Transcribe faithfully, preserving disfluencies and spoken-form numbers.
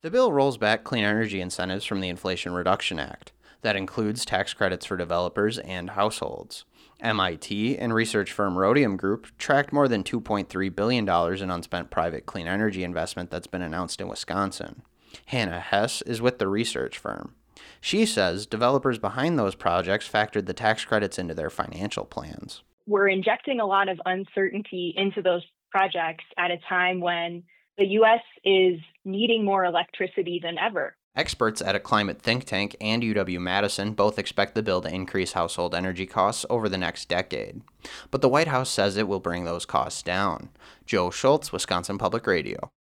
The bill rolls back clean energy incentives from the Inflation Reduction Act. That includes tax credits for developers and households. M I T and research firm Rhodium Group tracked more than two point three billion dollars in unspent private clean energy investment that's been announced in Wisconsin. Hannah Hess is with the research firm. She says developers behind those projects factored the tax credits into their financial plans. We're injecting a lot of uncertainty into those projects at a time when the U S is needing more electricity than ever. Experts at a climate think tank and U W-Madison both expect the bill to increase household energy costs over the next decade. But the White House says it will bring those costs down. Joe Schultz, Wisconsin Public Radio.